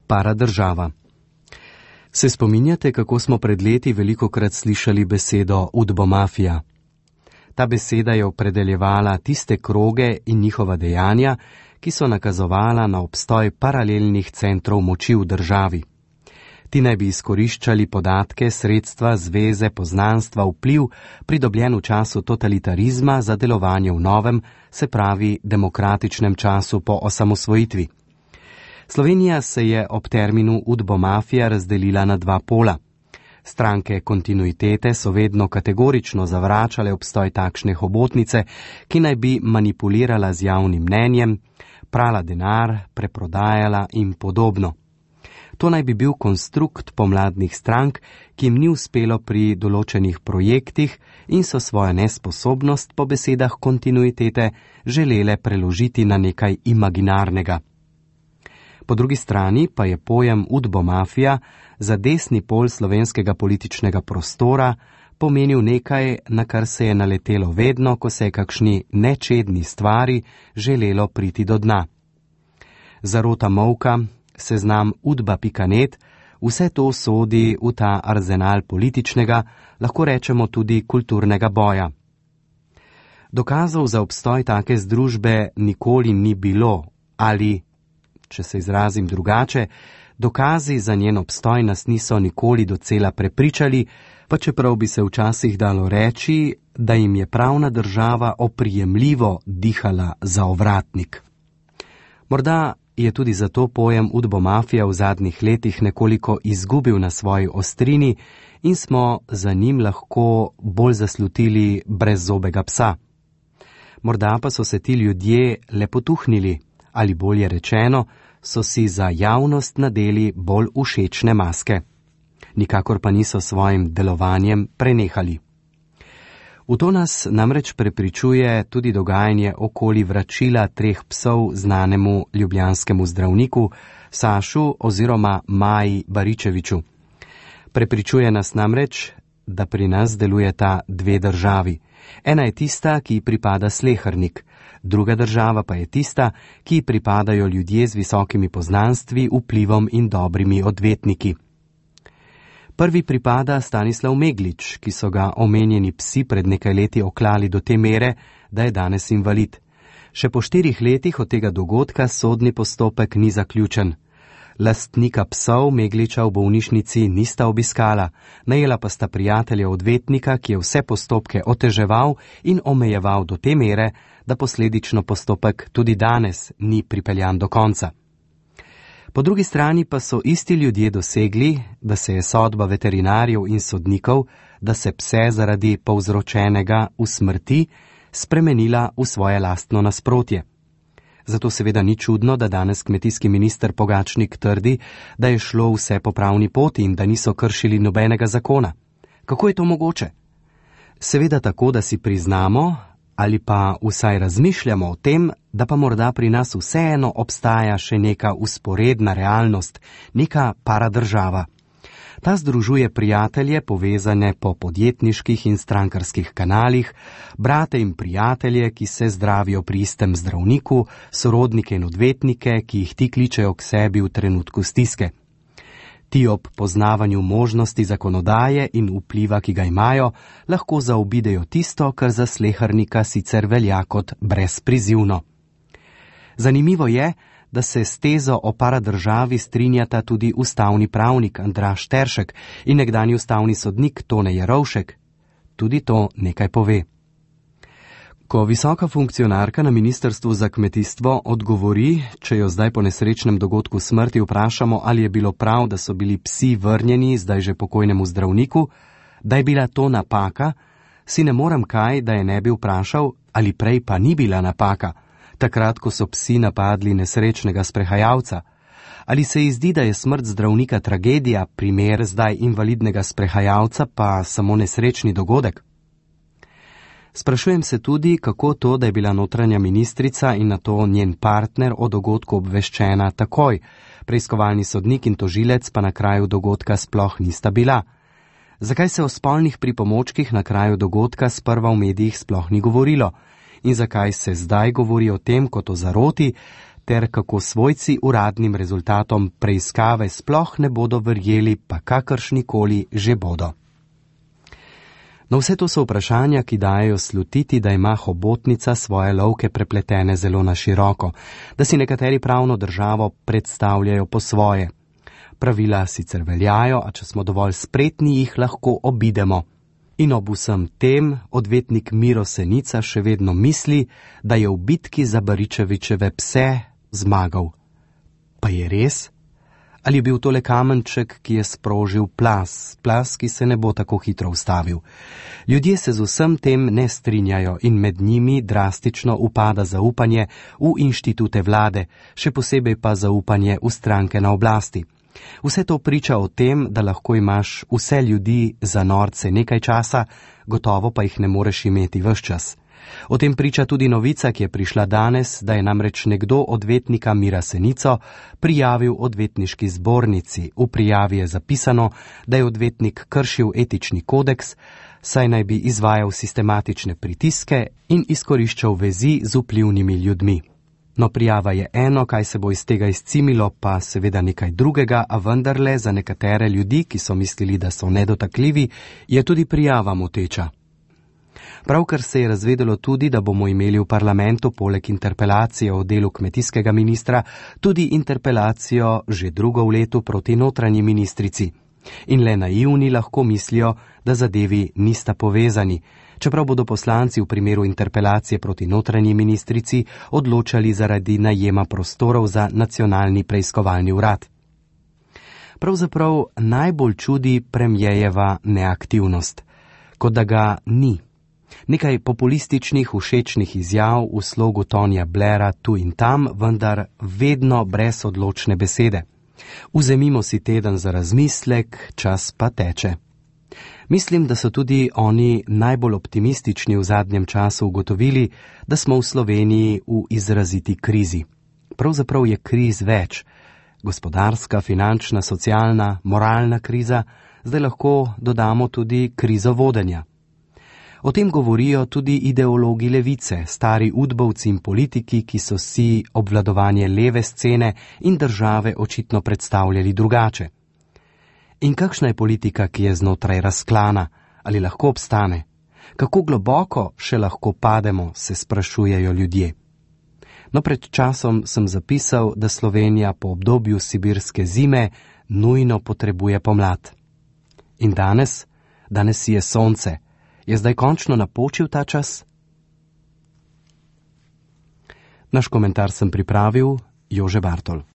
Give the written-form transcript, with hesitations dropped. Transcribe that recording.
paradržava. Se spominjate, kako smo pred leti velikokrat slišali besedo udbomafija? Ta beseda je opredeljevala tiste kroge in njihova dejanja, ki so nakazovala na obstoj paralelnih centrov moči v državi. Ti naj bi izkoriščali podatke, sredstva, zveze, poznanstva, vpliv, pridobljen v času totalitarizma za delovanje v novem, se pravi demokratičnem času po osamosvojitvi. Slovenija se je ob terminu udbomafija razdelila na dva pola. Stranke kontinuitete so vedno kategorično zavračale obstoj takšne hobotnice, ki naj bi manipulirala z javnim mnenjem, prala denar, preprodajala in podobno. To naj bi bil konstrukt pomladnih strank, ki jim ni uspelo pri določenih projektih in so svojo nesposobnost po besedah kontinuitete želele preložiti na nekaj imaginarnega. Po drugi strani pa je pojem udbomafija za desni pol slovenskega političnega prostora pomenil nekaj, na kar se je naletelo vedno, ko se je kakšni nečedni stvari želelo priti do dna. Zarota molka, seznam udba.net, vse to sodi v ta arzenal političnega, lahko rečemo tudi kulturnega boja. Dokazov za obstoj take združbe nikoli ni bilo, ali, če se izrazim drugače, dokazi za njen obstoj nas niso nikoli docela prepričali, pa čeprav bi se včasih dalo reči, da jim je pravna država oprijemljivo dihala za ovratnik. Morda je tudi zato pojem udbomafija v zadnjih letih nekoliko izgubil na svoji ostrini in smo za njim lahko bolj zaslutili brezzobega psa. Morda pa so se ti ljudje le potuhnili, ali bolje rečeno, so si za javnost nadeli bolj všečne maske. Nikakor pa niso svojim delovanjem prenehali. V to nas namreč prepričuje tudi dogajanje okoli vračila 3 psov znanemu ljubljanskemu zdravniku Sašu oziroma Maji Baričeviču. Prepričuje nas namreč, da pri nas delujeta 2 državi. Ena je tista, ki pripada slehernik, druga država pa je tista, ki pripadajo ljudje z visokimi poznanstvi, vplivom in dobrimi odvetniki. Prvi pripada Stanislav Meglič, ki so ga omenjeni psi pred nekaj leti oklali do te mere, da je danes invalid. Še po 4 letih od tega dogodka sodni postopek ni zaključen. Lastnika psov Megliča v bolnišnici nista obiskala, najela pa sta prijatelja odvetnika, ki je vse postopke oteževal in omejeval do te mere, da posledično postopek tudi danes ni pripeljan do konca. Po drugi strani pa so isti ljudje dosegli, da se je sodba veterinarjev in sodnikov, da se pse zaradi povzročenega usmrti, spremenila v svoje lastno nasprotje. Zato seveda ni čudno, da danes kmetijski minister Pogačnik trdi, da je šlo vse po pravni poti in da niso kršili nobenega zakona. Kako je to mogoče? Seveda tako, da si priznamo, ali pa vsaj razmišljamo o tem, da pa morda pri nas vseeno obstaja še neka vzporedna realnost, neka paradržava. Ta združuje prijatelje, povezane po podjetniških in strankarskih kanalih, brate in prijatelje, ki se zdravijo pri istem zdravniku, sorodnike in odvetnike, ki jih ti kličejo k sebi v trenutku stiske. Ti ob poznavanju možnosti zakonodaje in vpliva, ki ga imajo, lahko zaobidejo tisto, kar za slehernika sicer velja kot brezprizivno. Zanimivo je, da se s tezo o paradržavi strinjata tudi ustavni pravnik Andraž Teršek in nekdanji ustavni sodnik Tone Jerovšek. Tudi to nekaj pove. Ko visoka funkcionarka na Ministrstvu za kmetijstvo odgovori, če jo zdaj po nesrečnem dogodku smrti vprašamo, ali je bilo prav, da so bili psi vrnjeni zdaj že pokojnemu zdravniku, da je bila to napaka, si ne morem kaj, da je ne bi vprašal, ali prej pa ni bila napaka, takrat, ko so psi napadli nesrečnega sprehajalca. Ali se ji zdi, da je smrt zdravnika tragedija, primer zdaj invalidnega sprehajalca pa samo nesrečni dogodek? Sprašujem se tudi, kako to, da je bila notranja ministrica in nato njen partner o dogodku obveščena takoj, preiskovalni sodnik in tožilec pa na kraju dogodka sploh nista bila. Zakaj se o spolnih pripomočkih na kraju dogodka sprva v medijih sploh ni govorilo? In zakaj se zdaj govori o tem kot o zaroti, ter kako svojci uradnim rezultatom preiskave sploh ne bodo verjeli, pa kakršnikoli že bodo. No, vse to so vprašanja, ki dajejo slutiti, da ima hobotnica svoje lovke prepletene zelo na široko, da si nekateri pravno državo predstavljajo po svoje. Pravila sicer veljajo, a če smo dovolj spretni, jih lahko obidemo. In ob vsem tem odvetnik Miro Senica še vedno misli, da je v bitki za Baričevičeve pse zmagal. Pa je res? Ali je bil tole kamenček, ki je sprožil plaz, ki se ne bo tako hitro ustavil? Ljudje se z vsem tem ne strinjajo in med njimi drastično upada zaupanje v inštitute vlade, še posebej pa zaupanje v stranke na oblasti. Vse to priča o tem, da lahko imaš vse ljudi za norce nekaj časa, gotovo pa jih ne moreš imeti ves čas. O tem priča tudi novica, ki je prišla danes, da je namreč nekdo odvetnika Mira Senico prijavil odvetniški zbornici. V prijavi je zapisano, da je odvetnik kršil etični kodeks, saj naj bi izvajal sistematične pritiske in izkoriščal vezi z vplivnimi ljudmi. No, prijava je eno, kaj se bo iz tega izcimilo, pa seveda nekaj drugega, a vendarle za nekatere ljudi, ki so mislili, da so nedotakljivi, je tudi prijava moteča. Pravkar se je razvedelo tudi, da bomo imeli v parlamentu poleg interpelacije o delu kmetijskega ministra tudi interpelacijo že drugo v letu proti notranji ministrici. In le naivni lahko mislijo, da zadevi nista povezani, čeprav bodo poslanci v primeru interpelacije proti notranji ministrici odločali zaradi najema prostorov za nacionalni preiskovalni urad. Pravzaprav najbolj čudi premierjeva neaktivnost, kot da ga ni. Nekaj populističnih, všečnih izjav v slogu Tonija Blaira tu in tam, vendar vedno brez odločne besede. Vzemimo si teden za razmislek, čas pa teče. Mislim, da so tudi oni najbolj optimistični v zadnjem času ugotovili, da smo v Sloveniji v izraziti krizi. Pravzaprav je kriz več. Gospodarska, finančna, socialna, moralna kriza, zdaj lahko dodamo tudi krizo vodenja. O tem govorijo tudi ideologi levice, stari udbovci in politiki, ki so si obvladovanje leve scene in države očitno predstavljali drugače. In kakšna je politika, ki je znotraj razklana, ali lahko obstane? Kako globoko še lahko pademo, se sprašujejo ljudje. No, pred časom sem zapisal, da Slovenija po obdobju sibirske zime nujno potrebuje pomlad. In danes sije sonce. Je zdaj končno napočil ta čas? Naš komentar sem pripravil Jože Bartol.